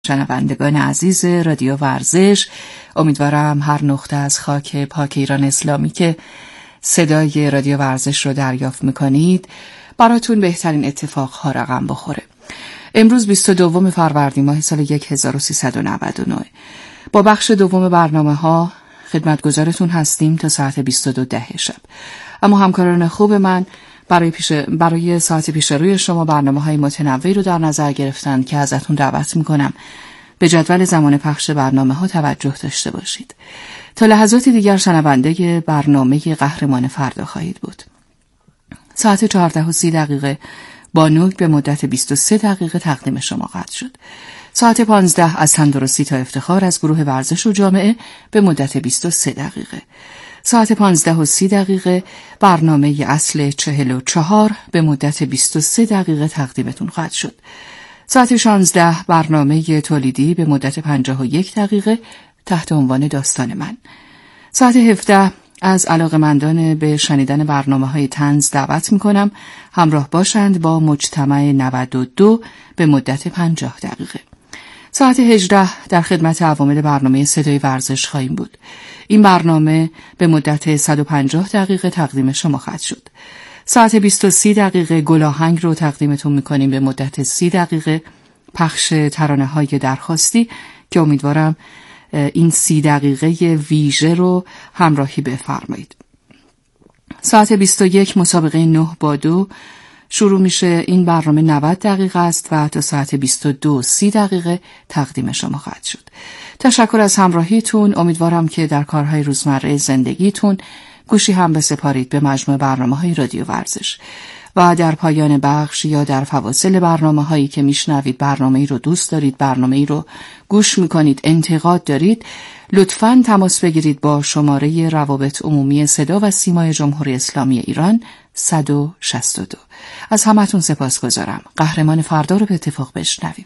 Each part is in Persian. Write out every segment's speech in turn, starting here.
شنوندگان عزیز رادیو ورزش، امیدوارم هر نقطه از خاک پاک ایران اسلامی که صدای رادیو ورزش رو دریافت میکنید براتون بهترین اتفاقها رقم بخوره. امروز 22 فروردین ماه سال 1399 با بخش دوم برنامه ها خدمتگزارتون هستیم تا ساعت 22 شب. اما همکاران خوب من برای ساعت پیش روی شما برنامه‌های متنوعی رو در نظر گرفتن که ازتون دعوت میکنم به جدول زمان پخش برنامه‌ها توجه داشته باشید. تا لحظات دیگر شنونده برنامه قهرمان فردا خواهید بود. ساعت 14:30 با نوک به مدت 23 دقیقه تقدیم شما خواهد شد. ساعت 15 از تندرستی تا افتخار از گروه ورزش و جامعه به مدت 23 دقیقه. ساعت 15:30 برنامه اصل 44 به مدت 23 دقیقه تقدیمتون خواهد شد. ساعت 16 برنامه تولیدی به مدت 51 دقیقه تحت عنوان داستان من. ساعت 17 از علاقه‌مندان به شنیدن برنامه‌های طنز دعوت می‌کنم همراه باشند با مجتمع 92 به مدت 50 دقیقه. ساعت 18 در خدمت عوامل برنامه صدای ورزش خواهیم بود. این برنامه به مدت 150 دقیقه تقدیم شما خواهد شد. ساعت 20:30 گل آهنگ رو تقدیمتون می‌کنیم به مدت 30 دقیقه پخش ترانه‌های درخواستی که امیدوارم این 30 دقیقه ویژه رو همراهی بفرمایید. ساعت 21 مسابقه 9x2 شروع میشه. این برنامه 90 دقیقه است و تا ساعت 22:30 تقدیم شما خواهد شد. تشکر از همراهیتون. امیدوارم که در کارهای روزمره زندگیتون گوشی هم بسپارید به مجموع برنامه‌های رادیو ورزش و در پایان بخش یا در فواصل برنامه‌هایی که میشنوید برنامه‌ای رو دوست دارید، برنامه‌ای رو گوش میکنید، انتقاد دارید، لطفاً تماس بگیرید با شماره روابط عمومی صدا و سیمای جمهوری اسلامی ایران 162. از همتون سپاسگزارم. قهرمان فردا رو به اتفاق بشنویم.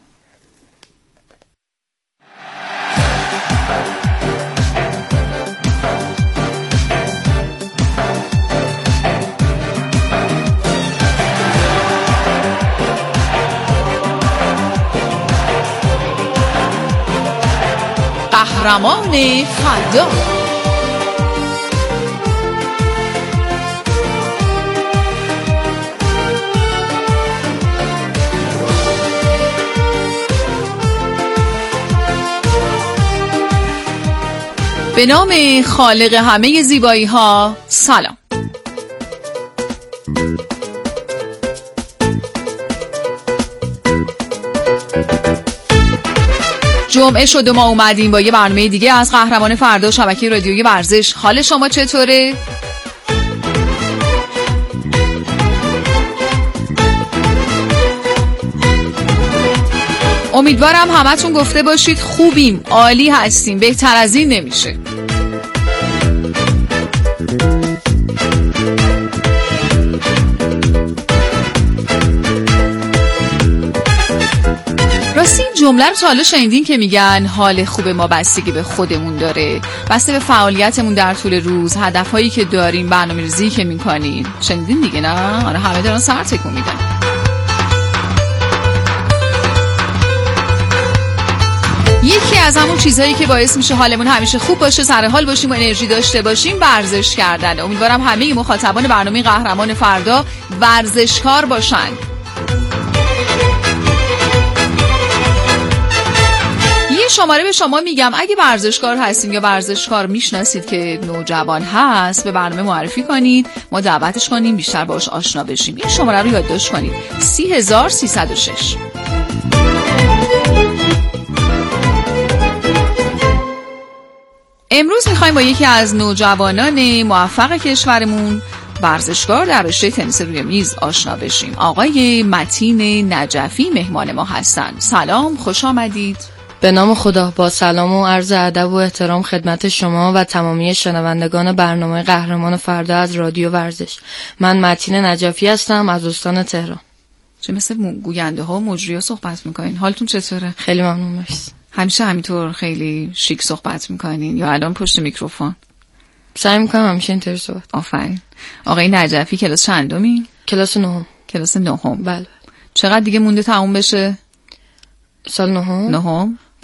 قهرمان فردا. به نام خالق همه زیبایی ها سلام. جمعه شد و ما اومدیم با یه برنامه دیگه از قهرمان فردا شبکه رادیویی ورزش. حال شما چطوره؟ امیدوارم همتون گفته باشید خوبیم، عالی هستیم، بهتر از این نمیشه. راستی این جمله رو تا حالا شنیدین که میگن حال خوب ما بستگی به خودمون داره، بسته به فعالیتمون در طول روز، هدفهایی که داریم، برنامه‌ریزی که میکنین. شنیدین دیگه نه؟ آره همه دارن سر تکون میدن. یکی از همون چیزهایی که باعث میشه حالمون همیشه خوب باشه، سر حال باشیم و انرژی داشته باشیم ورزش کردن. امیدوارم همه مخاطبان برنامه قهرمان فردا ورزشکار باشن. یه شماره به شما میگم اگه ورزشکار هستین یا ورزشکار میشناسید که نوجوان هست به برنامه معرفی کنید، ما دعوتش کنیم بیشتر باهاش آشنا بشیم. این شماره رو یادداشت کنید 30306. امروز میخوایم با یکی از نوجوانان موفق کشورمون ورزشکار در رشته تنیس روی میز آشنا بشیم. آقای متین نجفی مهمان ما هستن. سلام، خوش آمدید. به نام خدا، با سلام و عرض ادب و احترام خدمت شما و تمامی شنوندگان برنامه قهرمان فردا از رادیو ورزش. من متین نجفی هستم از استان تهران. چه مثل گوینده ها و مجری ها صحبت میکنین؟ حالتون چطوره؟ خیلی ممنون، مرسی. همیشه همینطور خیلی شیک صحبت میکنین یا الان پشت میکروفون؟ سعی میکنم همیشه اینطوری صحبت. آفرین. آقای نجفی کلاس چندمی؟ کلاس نهم. کلاس نهم. بله. چقدر دیگه مونده تموم بشه؟ سال نهم.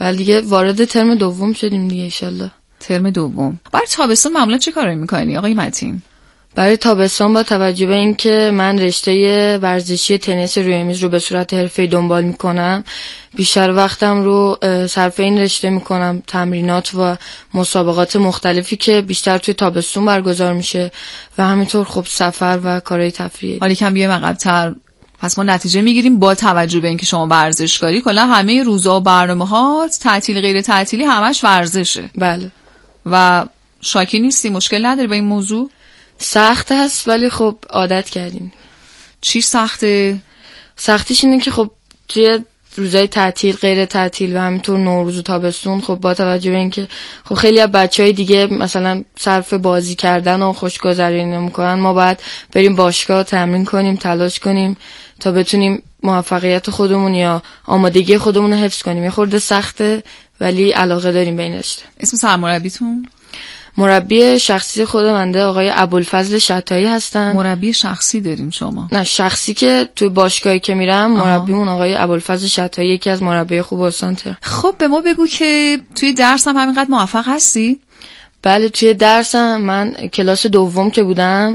بله دیگه وارد ترم دوم شدیم دیگه انشالله. ترم دوم. برای تابستون معمولا چه کاری میکنی آقای متین؟ برای تابستان با توجه به اینکه من رشته ورزشی تنیس روی میز رو به صورت حرفه‌ای دنبال میکنم، بیشتر وقتم رو صرف این رشته میکنم، تمرینات و مسابقات مختلفی که بیشتر توی تابستون برگزار میشه و همینطور خب سفر و کارهای تفریحی. حالا کم بیایم عقب‌تر، پس ما نتیجه میگیریم با توجه به اینکه شما ورزشکاری، کلا همه روزا و برنامه‌هات تعطیل غیر تعطیلی همش ورزشه. بله. و شاکی نیستی؟ مشکل نداری با این موضوع؟ سخت هست ولی خب عادت کردیم. چی سخته؟ سختیش اینه که خب توی روزای تعطیل غیر تعطیل و همینطور نوروز و تابستون خب با توجه به اینکه خب خیلی از بچهای دیگه مثلا صرف بازی کردن و خوشگذرانی میکنن، ما باید بریم باشگاه تمرین کنیم، تلاش کنیم تا بتونیم موفقیت خودمون یا آمادگی خودمون رو حفظ کنیم. یه خورده سخته ولی علاقه داریم به این رشته. اسم سرمربیتون؟ مربی شخصی خود منده آقای ابوالفضل شطایی هستن. مربی شخصی داریم شما؟ نه، شخصی که توی باشگاهی که میرم مربیمون آقای ابوالفضل شطایی، یکی از مربی خوب استان تهران. خب به ما بگو که توی درس هم همینقدر موفق هستی؟ بله، توی درسم من کلاس دوم که بودم،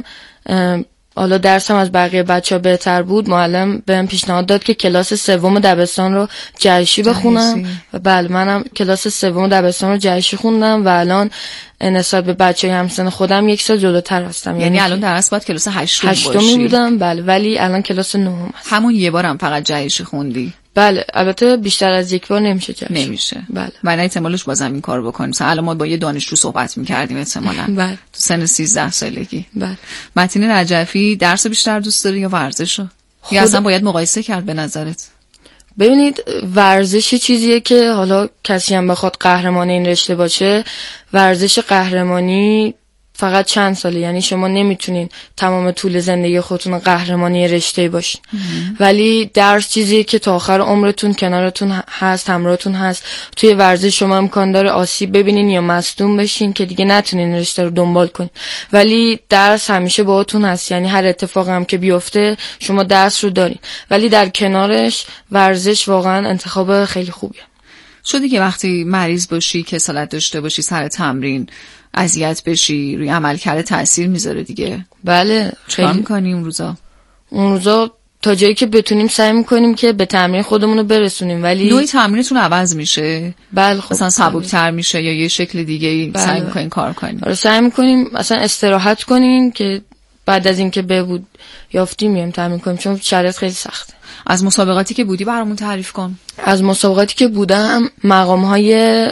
حالا درسم از بقیه بچه‌ها بهتر بود، معلم بهم پیشنهاد داد که کلاس سوم دبستان رو جهشی بخونم و بله منم کلاس سوم دبستان رو جهشی خوندم و الان نسبت به بچه‌های همسن خودم یک سال جلوتر هستم. یعنی الان در اصل باید کلاس هشتمی بودم بله، ولی الان کلاس نهم هستم. همون یه بارم فقط جهشی خوندی؟ بله، البته بیشتر از یک بار نمیشه جهشی. نمیشه. بله. من احتمالش بازم این کارو بکنیم. مثلا الان ما با یه دانشجو صحبت می‌کردیم احتمالاً. بله. تو سن 13 سالگی. بله. متین نجفی درس بیشتر دوست داری یا ورزشو؟ یا اصلا باید مقایسه کرد به نظرت؟ ببینید، ورزش چیزیه که حالا کسی هم بخواد قهرمان این رشته باشه، ورزش قهرمانی فقط چند ساله، یعنی شما نمیتونین تمام طول زندگی خودتون قهرمانی رشته باشین. ولی درس چیزیه که تا آخر عمرتون کنارتون هست، همراهتون هست. توی ورزش شما امکان داره آسیب ببینین یا مصدوم بشین که دیگه نتونین رشته رو دنبال کنین، ولی درس همیشه باهاتون هست، یعنی هر اتفاقی هم که بیفته شما درس رو دارین، ولی در کنارش ورزش واقعا انتخاب خیلی خوبیه. شدی که وقتی مریض باشی، کسالت داشته باشی، سر تمرین اذیت بشی، روی عملکرد تاثیر میذاره دیگه؟ بله. چیکار می‌کنی اون روزا؟ اون روزا تا جایی که بتونیم سعی می‌کنیم که به تمرین خودمون رو برسونیم، ولی نوع تمرینتون عوض میشه؟ بله. خب مثلا سبک‌تر میشه یا یه شکل دیگه‌ای سعی می‌کنین کار کنین؟ آره، سعی می‌کنیم مثلا استراحت کنیم که بعد از اینکه بهبود یافتیم میایم تمرین کنیم، چون شرایط خیلی سخته. از مسابقاتی که بودی برامون تعریف کن. از مسابقاتی که بودم، مقام‌های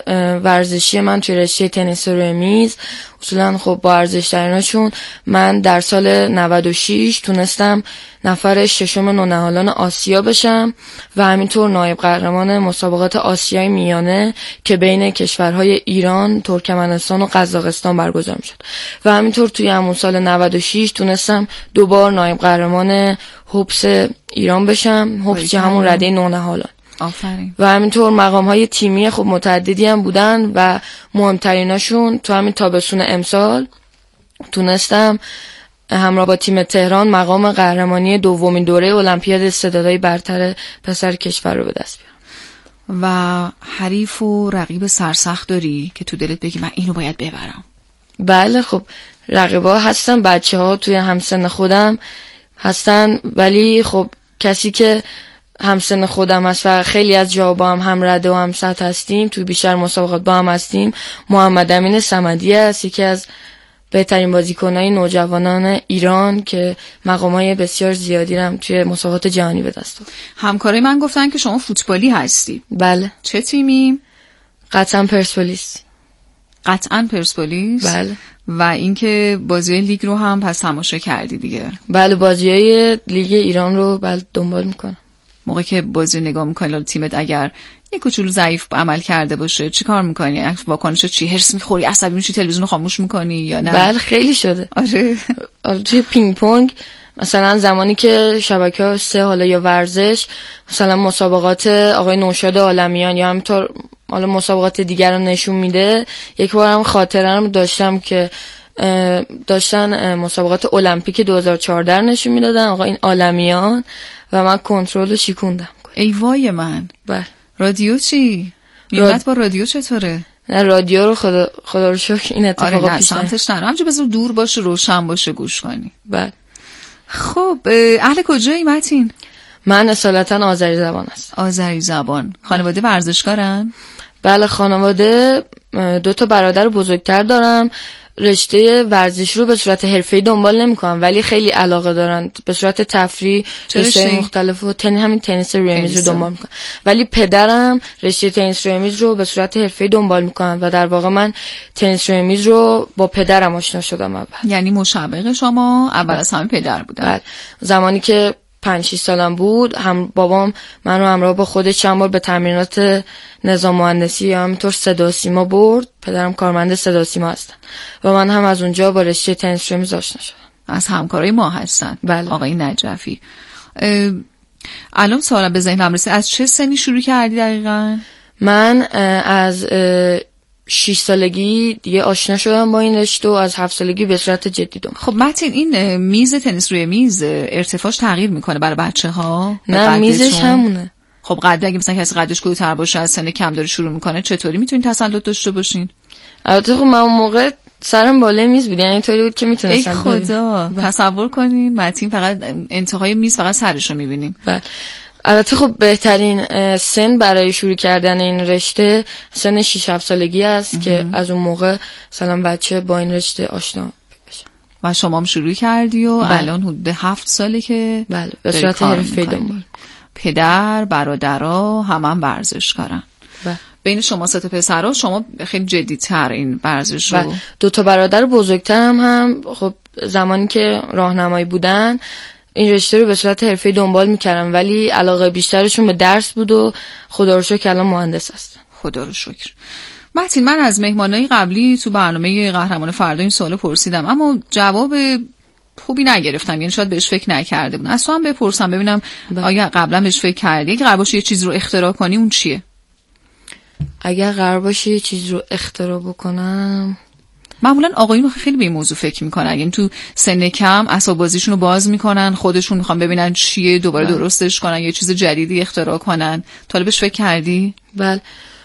ورزشی من توی رشته تنیس روی میز اصولا خب با ارزش تریناشون، من در سال 96 تونستم نفر ششم نونهالان آسیا بشم و همینطور نایب قهرمان مسابقات آسیای میانه که بین کشورهای ایران، ترکمنستان و قزاقستان برگزار میشد و همینطور توی همون سال 96 تونستم دوبار نایب قهرمان هوپس ایران بشم، هوپس که همون رده نونهالان. آفرین. و همینطور مقام‌های تیمی خب متعددی هم بودن و مهمتریناشون تو همین تابستون امسال تونستم همراه با تیم تهران مقام قهرمانی دومین دوره المپیاد استعدادهای برتر پسر کشور رو به دست بیارم. و حریف و رقیب سرسخت داری که تو دلت بگی من اینو باید ببرم؟ بله، خب رقیبا هستن، بچه‌ها توی همسن خودم هستن، ولی خب کسی که همسن خودم هست و خیلی از جا با هم رده و هم سطح هستیم، توی بیشتر مسابقات با هم هستیم، محمد امین صمدی است، یکی از بهترین بازیکن‌های نوجوانان ایران که مقام‌های بسیار زیادی هم توی مسابقات جهانی به دست آورد. همکارای من گفتن که شما فوتبالی هستی. بله. چه تیمی؟ قطعاً پرسپولیس. قطعاً پرسپولیس؟ بله. و اینکه بازی لیگ رو هم پس تماشا کردی دیگه؟ بله، بازی‌های لیگ ایران رو بله دنبال میکنم. موقعی که بازی نگاه میکنی تیمت اگر یک کوچولو ضعیف عمل کرده باشه چی کار میکنی؟ واکنش چی؟ هرس میخوری؟ عصبی میشی؟ تلویزیون رو خاموش میکنی یا نه؟ بله خیلی شده. آره. توی پینگ پونگ مثلا زمانی که شبکه 3 حالا یا ورزش مثلا مسابقات آقای نوشاد عالمیان یا همینطور حالا مسابقات دیگر رو نشون میده، یک بارم خاطرم داشتم که داشتن مسابقات المپیک 2014 نشون میدادن آقا این عالمیان و من کنترل رو شکوندم. ای وای من. بله. رادیو چی؟ میونت با رادیو چطوره؟ نه رادیو رو خدا رو شکر این اتفاقا آره نه پیش نیاد. سمتش نرو، همینجا بذار دور باشه، روشن باشه، گوش کنی. بله. خب اهل کجایی متین؟ من اصالتا آذری زبان هستم. آذری زبان. خانواده ورزشکارن؟ بله خانواده 2 برادر بزرگتر دارم. رشته ورزش رو به صورت حرفه‌ای دنبال نمی‌کنن ولی خیلی علاقه دارن به صورت تفریحی رشته مختلف و همین تنیس روی میز رو دنبال می‌کنن. ولی پدرم رشته تنیس روی میز رو به صورت حرفه‌ای دنبال می‌کنن و در واقع من تنیس روی میز رو با پدرم آشنا شدم اول. یعنی مشوق شما اول از همه پدر بودن؟ بله. زمانی که 5-6 سالم بود هم بابام منو همراه با خودش چند بار به تمرینات نظام مهندسی یا همینطور صدا و سیما برد. پدرم کارمند صدا و سیما هستن و من هم از اونجا با رشته تنیس روی میز آشنا شدم. از همکارای ما هستن. بله. آقای نجفی. الان سوالم به ذهنم رسید، از چه سنی شروع کردی دقیقاً؟ من از 6 سالگی دیگه آشنا شدم با این رشته و از 7 سالگی به صورت جدی دنبال. خب متین این میز تنیس روی میز ارتفاعش تغییر میکنه برای بچه‌ها؟ نه میزش همونه. خب قد اگه مثلا کسی قدش کوتاه باشه از سن کم داره شروع میکنه چطوری میتونین تسلط داشته باشین؟ البته خب من اون موقع سرم بالای میز بود، یعنی اینطوری بود که میتونستم. ای خدا تصور کنین متین فقط انتهای میز فقط سرشو میبینیم. بله. البته خب بهترین سن برای شروع کردن این رشته سن 6-7 سالگی است که از اون موقع مثلا بچه با این رشته آشنا بشه. و شما هم شروع کردی و بله. الان حدود 7 ساله که بله به صورت حرفه‌ای دنبال. پدر برادرها هم ورزشکارن. بله. بین شما 3 پسرها شما خیلی جدی‌تر این ورزش رو. بله. 2 برادر بزرگترم هم خب زمانی که راهنمایی بودن این رشته رو به صورت حرفه‌ای دنبال می‌کردن ولی علاقه بیشترشون به درس بود و خدا رو شکر الان مهندس هستن. خدا رو شکر. متین من از مهمانای قبلی تو برنامه قهرمان فردا این سوالو پرسیدم اما جواب خوبی نگرفتم، یعنی شاید بهش فکر نکرده بودم. از تو هم بپرسم ببینم آیا قبلا بهش فکر کردی؟ اگه قرار باشه یه چیز رو اختراع کنی اون چیه؟ اگر قرار باشه یه چیز رو اختراع بکنم معمولا آقایون خیلی به این موضوع فکر میکنن، یعنی تو سن کم اسباب بازیشون رو باز میکنن، خودشون میخوان ببینن چیه، دوباره درستش کنن، یه چیز جدیدی اختراع کنن. تا حالا بهش فکر کردی؟ بله.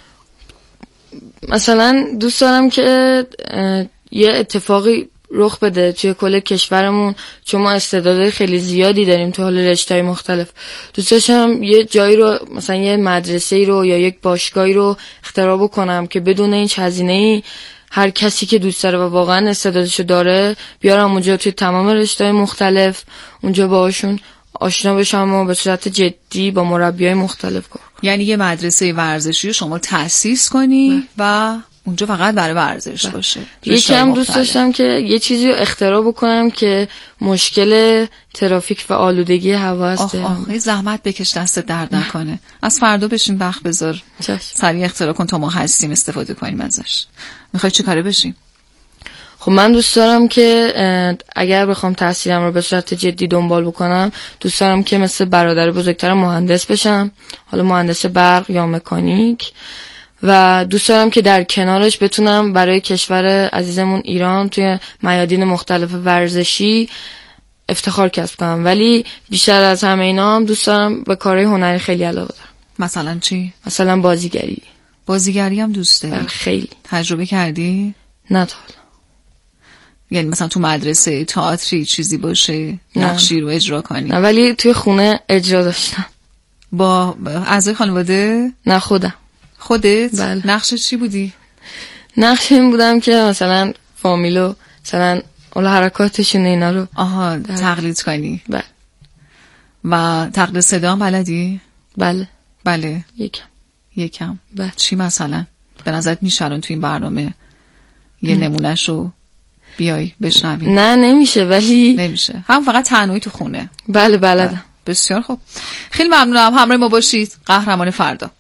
مثلا دوست دارم که یه اتفاقی رخ بده توی کل کشورمون چون ما استعدادهای خیلی زیادی داریم تو حال رشته‌های مختلف. دوست داشتم یه جایی رو مثلا یه مدرسه‌ای رو یا یک باشگاهی رو اختراع بکنم که بدون هیچ هزینه‌ای هر کسی که دوست داره و واقعا استعدادشو داره بیارم اونجا توی تمام رشته‌های مختلف اونجا باهاشون آشنا بشم و به صورت جدی با مربیای مختلف کار کنم. یعنی یه مدرسه ورزشی رو شما تأسیس کنی و اونجا فقط برای ورزش باشه. یکم دوست داشتم که یه چیزی رو اختراع بکنم که مشکل ترافیک و آلودگی هوا است. زحمت بکش دست درد نکنه. از فردا بشین وقت بذار سریع اختراع کن تا ما هستیم استفاده کنیم ازش. میخوای چه کاره بشیم؟ خب من دوست دارم که اگر بخوام تحصیلم رو به صورت جدی دنبال بکنم دوست دارم که مثل برادر بزرگترم مهندس بشم، حالا مهندس برق یا مکانیک، و دوست دارم که در کنارش بتونم برای کشور عزیزمون ایران توی میادین مختلف ورزشی افتخار کسب کنم. ولی بیشتر از همه اینا هم دوست دارم به کارهای هنری خیلی علاقه دارم. مثلا چی؟ مثلا بازیگری. بازیگری هم دوست داری؟ خیلی. تجربه کردی؟ نه تا حالا. یعنی مثلا تو مدرسه تئاتری چیزی باشه نقشی رو اجرا کنی؟ نه ولی توی خونه اجرا داشتم. با اعضای خانواده؟ نه خودم. خودت؟ بله. نقش چی بودی؟ نقش این بودم که مثلا فامیلو مثلا اون حرکاتشون اینا رو تقلید کنی. بله. و تقلید صدا هم بلدی؟ بله. بله. یکم. بله. چی مثلا؟ به نظرت میشه الان تو این برنامه یه نمونهشو بیای بشنوی؟ نه نمیشه ولی نمیشه. هم فقط تنهایی تو خونه. بله بلدم. بسیار خوب. خیلی ممنونم همراه ما باشید. قهرمان فردا.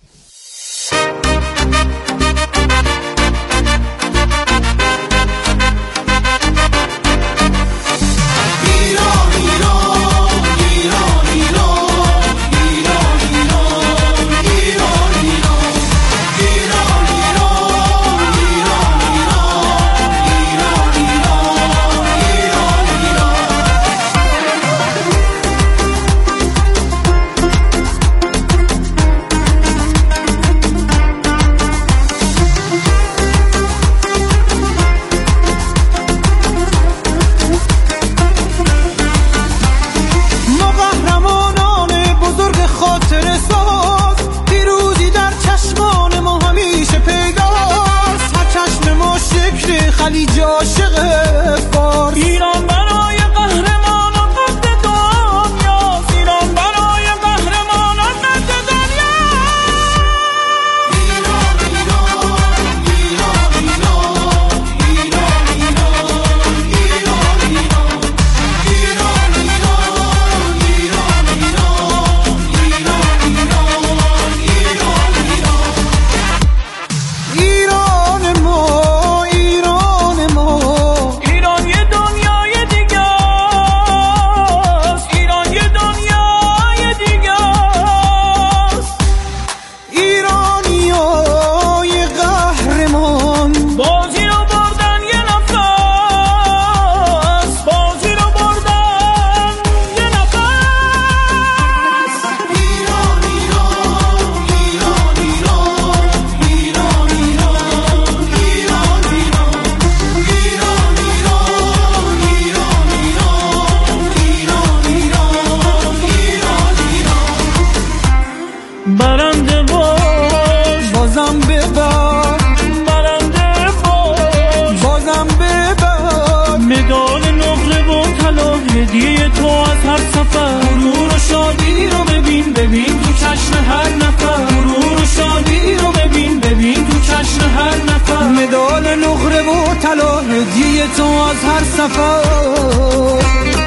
ببر برنده بازم ببر مدال نقره و طلا هدیه تو از هر سفر غرور و شادی رو ببین تو چشم هر نفر غرور و شادی رو ببین تو چشم هر نفر مدال نقره و طلا هدیه تو از هر سفر.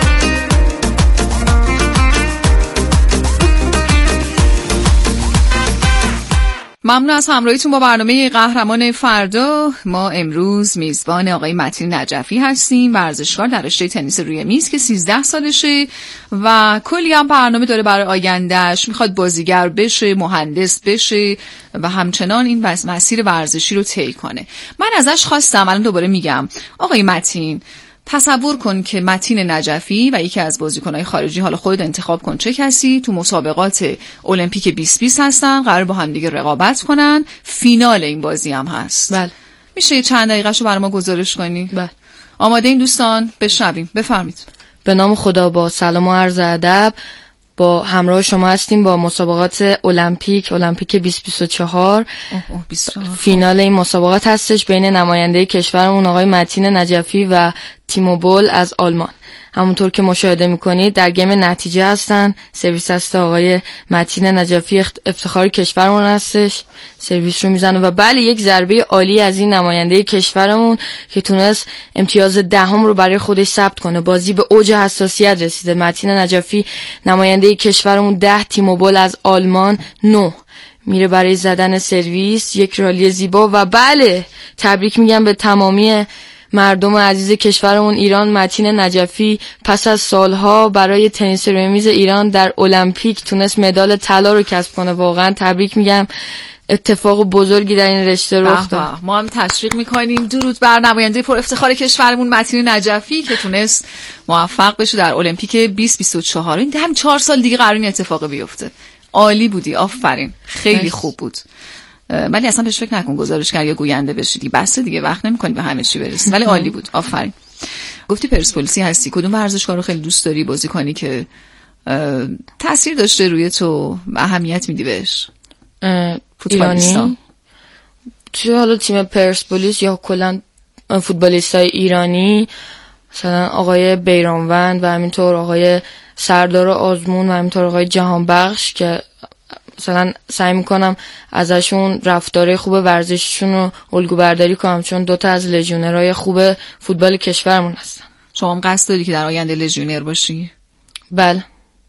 ممنون از همراهیتون با برنامه قهرمان فردا. ما امروز میزبان آقای متین نجفی هستیم، ورزشکار در رشته تنیس روی میز که 13 سالشه و کلی هم برنامه داره برای آیندهش. میخواد بازیگر بشه، مهندس بشه و همچنان این مسیر ورزشی رو طی کنه. من ازش خواستم، الان دوباره میگم، آقای متین تصور کن که متین نجفی و یکی از بازیکن‌های خارجی، حالا خودت انتخاب کن چه کسی، تو مسابقات المپیک 2020 هستن، قرار با هم دیگه رقابت کنن، فینال این بازی هم هست. بله. میشه چند دقیقه‌شو برای ما گزارش کنی؟ بله. آماده این دوستان؟ بشنویم. بفرمایید. به نام خدا، با سلام و عرض ادب، با همراه شما هستیم با مسابقات المپیک 2024. فینال این مسابقات هستش بین نماینده کشورمون آقای متین نجفی و تیمو بول از آلمان. همونطور که مشاهده میکنید در گیم نتیجه هستن. سرویس هست آقای متین نجفی، افتخار کشورمون هستش، سرویس رو میزنه و بله یک ضربه عالی از این نماینده کشورمون که تونست امتیاز 10 رو برای خودش ثبت کنه. بازی به اوج حساسیت رسیده. متین نجفی نماینده کشورمون 10، تیمو بول از آلمان 9 میره برای زدن سرویس. یک رالی زیبا و بله تبریک میگم به تمامی مردم عزیز کشورمون ایران. متین نجفی پس از سالها برای تنیس روی میز ایران در المپیک تونست مدال طلا رو کسب کنه. واقعا تبریک میگم، اتفاق بزرگی در این رشته رخ داد. ما هم تشویق میکنیم. درود بر نماینده پر افتخار کشورمون متین نجفی که تونست موفق بشه در المپیک 2024. این هم 4 سال دیگه قرار این اتفاق بیفته. عالی بودی، آفرین، خیلی خوب بود. ولی اصلا بهش فکر نکن گزارشگر یا گوینده بشی، بس دیگه وقت نمی‌کنی به همه چی برسی. ولی عالی بود، آفرین. گفتی پرسپولیسی هستی، کدوم ورزشکار رو خیلی دوست داری بازی کنی که تاثیر داشته روی تو، اهمیت میدی بهش؟ ایرانی چه، حالا تیم پرسپولیس یا کلا فوتبالیستای ایرانی، مثلا آقای بیرانوند و همینطور آقای سردار آزمون و همینطور آقای جهانبخش که مثلا سعی میکنم ازشون رفتار خوب ورزششون رو الگو برداری کنم، چون 2 از لژیونرهای خوب فوتبال کشورمون هستن. شما هم قصد داری که در آینده لژیونر باشی؟ بله.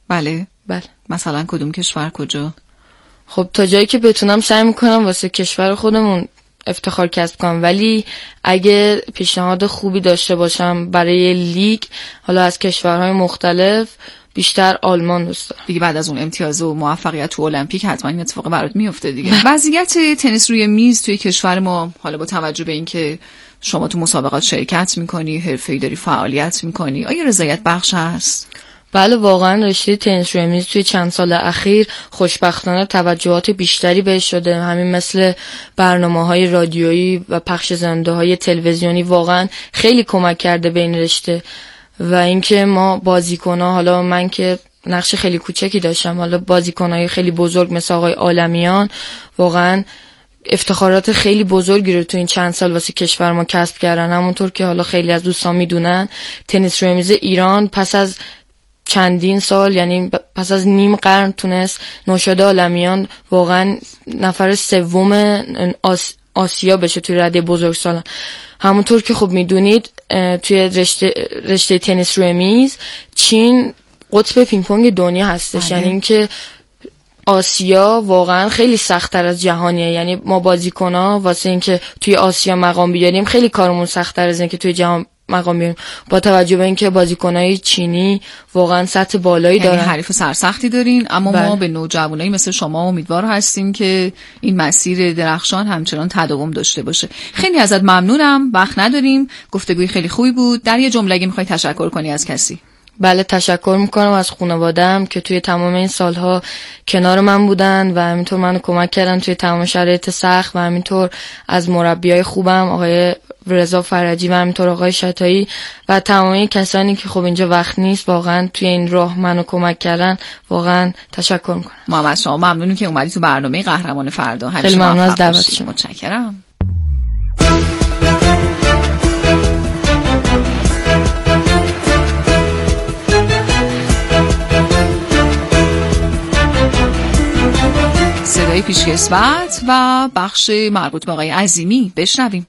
مثلا کدوم کشور، کجا؟ خب تا جایی که بتونم سعی میکنم واسه کشور خودمون افتخار کسب کنم، ولی اگه پیشنهاد خوبی داشته باشم برای لیگ، حالا از کشورهای مختلف، بیشتر آلمان دوست دارم. دیگه بعد از اون امتیاز و موفقیت تو المپیک حتما این اتفاق برات میفته دیگه. وضعیت تنیس روی میز توی کشور ما، حالا با توجه به اینکه شما تو مسابقات شرکت میکنی، حرفه‌ای داری فعالیت میکنی، آیا رضایت بخش هست؟ بله واقعا رشته تنیس روی میز توی چند سال اخیر خوشبختانه توجهات بیشتری بهش شده. همین مثل برنامه‌های رادیویی و پخش زنده‌های تلویزیونی واقعا خیلی کمک کرده به این رشته. و اینکه ما بازیکن‌ها، حالا من که نقش خیلی کوچکی داشتم، حالا بازیکن‌های خیلی بزرگ مثل آقای عالمیان واقعا افتخارات خیلی بزرگی رو تو این چند سال واسه کشور ما کسب کردن. همونطور که حالا خیلی از دوستان میدونن، تنیس روی میز ایران پس از چندین سال، یعنی پس از نیم قرن، تونست نوشاد عالمیان واقعا نفر 3 آسیا بشه توی رده بزرگسالان. همونطور که خب میدونید توی رشته تنیس روی میز چین قطب پینگ پونگ دنیا هستش. یعنی اینکه آسیا واقعا خیلی سخت‌تر از جهانیه. یعنی ما بازیکن‌ها واسه اینکه توی آسیا مقام بیاریم خیلی کارمون سخت‌تر از اینکه توی جهان مقام بیاریم، با توجه به اینکه بازیکن‌های چینی واقعا سطح بالایی دارن. یعنی حریف سرسختی دارین، اما ما به نوجوانایی مثل شما امیدوار هستیم که این مسیر درخشان همچنان تداوم داشته باشه. خیلی ازت ممنونم، وقت نداریم، گفتگوی خیلی خوبی بود. در یه جمله اگه می‌خوای تشکر کنی از کسی؟ بله تشکر میکنم از خانواده‌ام که توی تمام این سالها کنار من بودن و همینطور منو کمک کردن توی تمام شرایط سخت و همینطور از مربیای خوبم آقای رضا فرجی و همینطور آقای شتایی و تمامی کسانی که خب اینجا وقت نیست واقعا توی این راه منو کمک کردن. واقعا تشکر میکنم. محمد شما ممنونم که اومدی تو برنامه قهرمان فردا. خیلی ممنون از دعوت شما. متشکرم. صدای پیشکسوت و بخش مربوط به آقای عظیمی بشنویم.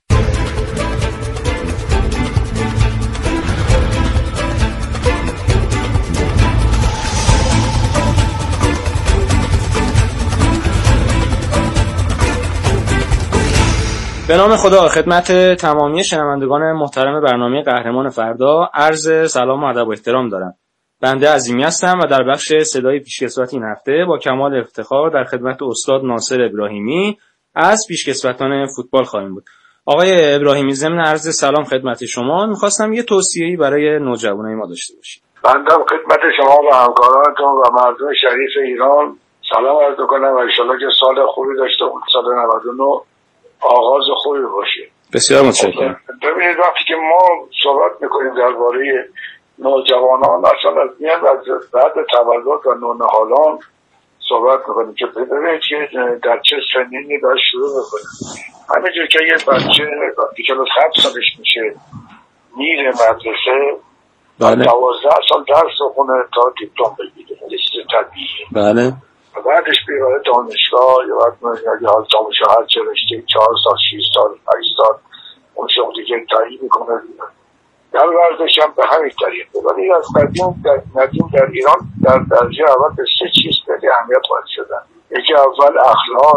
به نام خدا، خدمت تمامی شنوندگان محترم برنامه قهرمان فردا عرض سلام و ادب و احترام دارم. بنده عظیمی هستم و در بخش صدای پیشکسوت این هفته با کمال افتخار در خدمت استاد ناصر ابراهیمی از پیشکسوتان فوتبال خواهیم بود. آقای ابراهیمی، ضمن عرض سلام خدمت شما می‌خواستم یه توصیه‌ای برای نوجوانای ما داشته باشید. بنده خدمت شما و همکارانتون و مردم شریف ایران سلام عرض می‌کنم و ان شاءالله که سال خوبی داشته باشید. سال 99 آغاز خوبی باشه. بسیار متشکرم. ببینید وقتی که ما صحبت می‌کنیم درباره نوجوانان اصلا از میان از بعد تولد و نونهالان صحبت میکنیم که ببینید که در چه سنینی باید شروع بکنیم. همینجور که یه بچه وقتی که 7 سالش میشه میره مدرسه 12 سال درس بخونه تا دیپلم بگیره، یه چیز طبیعیه. بله. و بعدش بیاره دانشگاه یا حال دانشگاه هر چه رشته 4 سال 6 سال 8 سال اون شغلی که تعیین میکنه در ورزش هم به همین طریقه. ولی از قدیم در ایران در درجه اول به 3 چیز خیلی اهمیت قائل شدن. یکی اول اخلاق،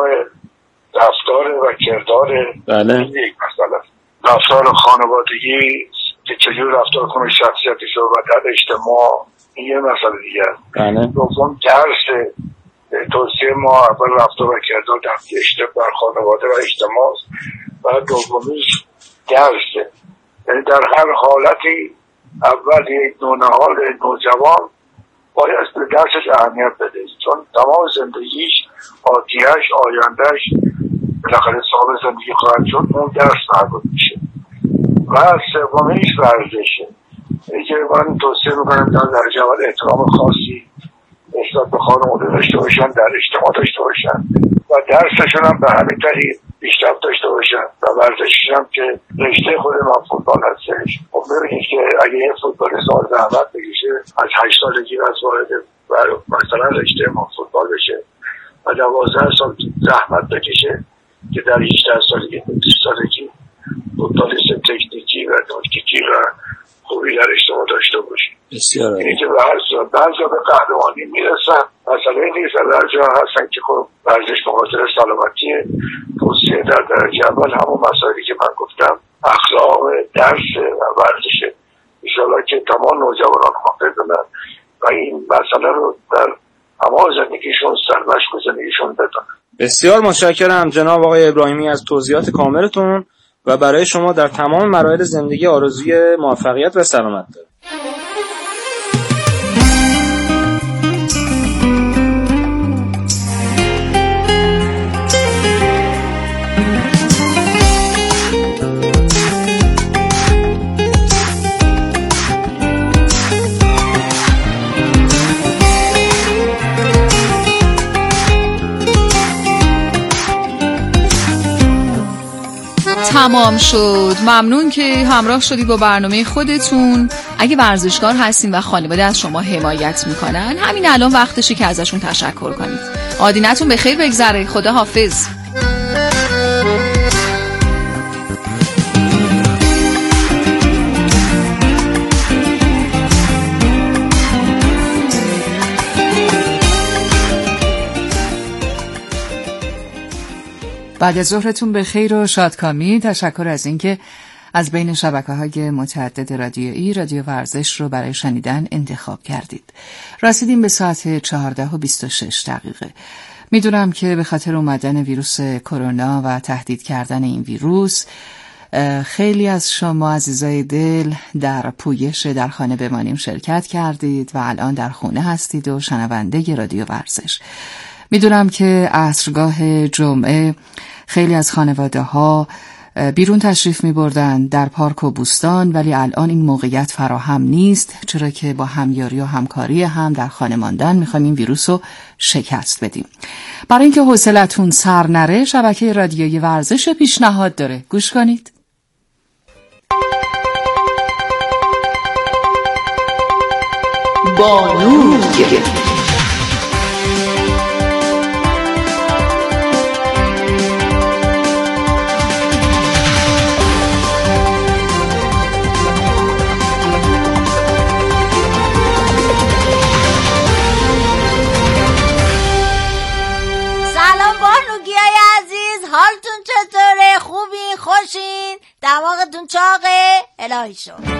رفتار و کردار. بله. یک مثلا رفتار خانوادگی که چجور رفتار کنه شخصیتش و در اجتماع، این یه مسئله دیگه. بله. دوم درس توصیه ما اول رفتار و کردار در خانواده و اجتماع و دومیش درسه. یعنی در هر حالتی اول یک نونهال نوجوان باید به درسش اهمیت بده، چون تمام زندگیش، آتیش، آیندهش بالاخره صاحب زندگی خواهد شد، اون درس مربوط میشه. و سومیش ورزشه. که من توصیه میکنم در درجه اول احترام خاصی نسبت به خانواده داشته باشن، در اجتماع داشته باشن و درسشون هم به همین طریق پیشرفت داشته باشن و ورزششون هم که رشته خود من فوتبال هستش. خب ببینید که اگه یه فوتبالیست زحمت بکشه از 8 سالگی از وارد مثلا رشته ما فوتبال بشه و 12 سال زحمت بکشه که در 18 سالگی 20 سالگی فوتبالیست تکنیکی و تاکتیکی و خوبی در اجتماع داشته باشیم. بسیار عالی. اینی که بعضی به قهرمانی میرسن، مسئله نیست. در جا هستن که خب ورزش بخاطر سلامتی توصیه در درجه اول همون مسائلی که من گفتم اخلاق، درس و ورزشه. انشاءالله که تمام نوجوانان ما بدونن و این مسئله رو در تمام زندگیشون سرمشق زندگیشون بدونن. بسیار متشکرم جناب آقای ابراهیمی از توضیحات کاملتون و برای شما در تمام مراحل زندگی آرزوی موفقیت و سلامت دارم. تمام شد. ممنون که همراه شدید با برنامه خودتون. اگه ورزشکار هستین و خانواده از شما حمایت میکنن، همین الان وقتشه که ازشون تشکر کنید. آدینتون به خیر بگذره. خدا حافظ. بعد از ظهرتون به خیر و شادکامی. تشکر از اینکه از بین شبکه‌های متعدد رادیویی رادیو ورزش رو برای شنیدن انتخاب کردید. رسیدیم به ساعت 14:26. میدونم که به خاطر اومدن ویروس کرونا و تهدید کردن این ویروس خیلی از شما عزیزای دل در پویش در خانه بمانیم شرکت کردید و الان در خونه هستید و شنونده رادیو ورزش. میدونم که عصرگاه جمعه خیلی از خانواده ها بیرون تشریف می بردن در پارک و بوستان، ولی الان این موقعیت فراهم نیست، چرا که با همیاری و همکاری هم در خانه ماندن میخوایم این ویروس رو شکست بدیم. برای اینکه حوصلتون سر نره شبکه رادیویی ورزش پیشنهاد داره، گوش کنید. بانوگ حالتون چطوره؟ خوبین؟ خوشین؟ دماغتون چاقه؟ الهی شد.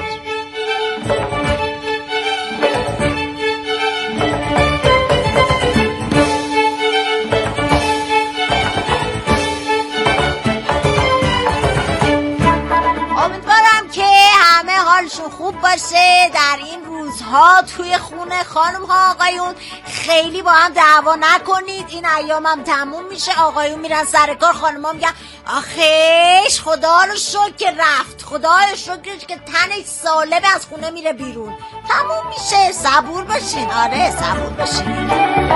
امیدوارم که همه حالشون خوب باشه در این روزها توی خونه. خانم ها آقایون خیلی با هم دعوا نکنید، این ایام هم تموم میشه، آقایون میرن سر کار، خانم ها میگن آخیش خدا رو شکر که رفت، خدا رو شکرش که تنش سالم از خونه میره بیرون، تموم میشه، صبور باشین. آره صبور باشین.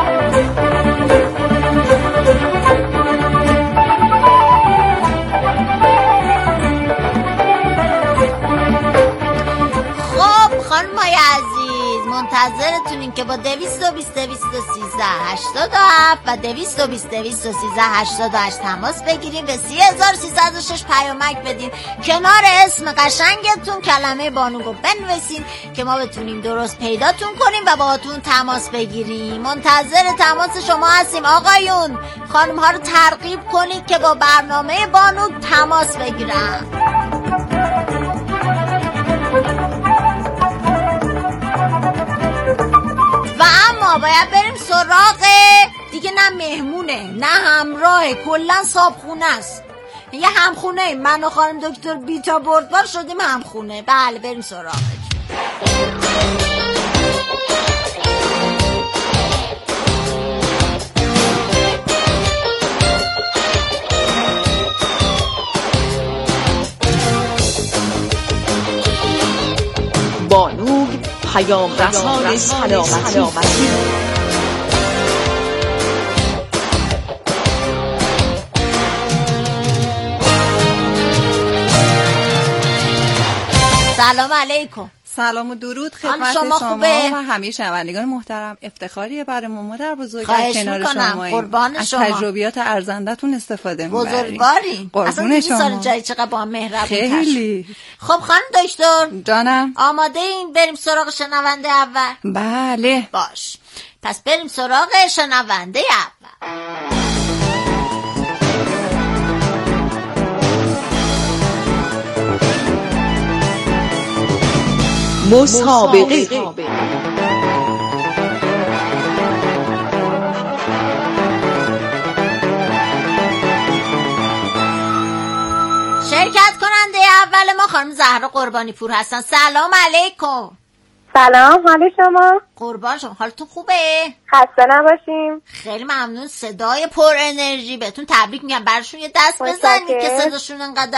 خانمای عزیز منتظرتونیم که با 220 213 87 و 220 213 88 تماس بگیریم، به 30306 پیامک بدین، کنار اسم قشنگتون کلمه بانوگ رو بنویسین که ما بتونیم درست پیداتون کنیم و باهاتون تماس بگیریم. منتظر تماس شما هستیم. آقایون خانم ها رو ترغیب کنید که با برنامه بانوگ تماس بگیرن. و اما باید بریم سراغ دیگه، نه مهمونه نه همراهه، کلن صابخونه است، یه همخونه. من و خانم دکتر بیتا بردبار شدیم همخونه. بله بریم سراغش. بانوگ پیام رسان سلامتی. سلام علیکم. سلام و درود خدمت شما و همه شنوندگان محترم. افتخاریه برای ما مادر بزرگ در کنار شما، از تجربیات ارزندتون استفاده می‌بریم. بزرگوارین. اصلا شما سال جای چقدر با هم مهربون خیلی. خب خانم دکتر جانم آماده این بریم سراغ شنونده اول؟ بله باش، پس بریم سراغ شنونده اول. مسابقه. شرکت کننده اول ما خانم زهرا قربانی پور هستن. سلام علیکم. سلام، حال شما؟ قربان شما، حالتون خوبه؟ خسته نباشیم. خیلی ممنون، صدای پر انرژی. بهتون تبریک میگم، براشون یه دست بزنید که صداشون انقدر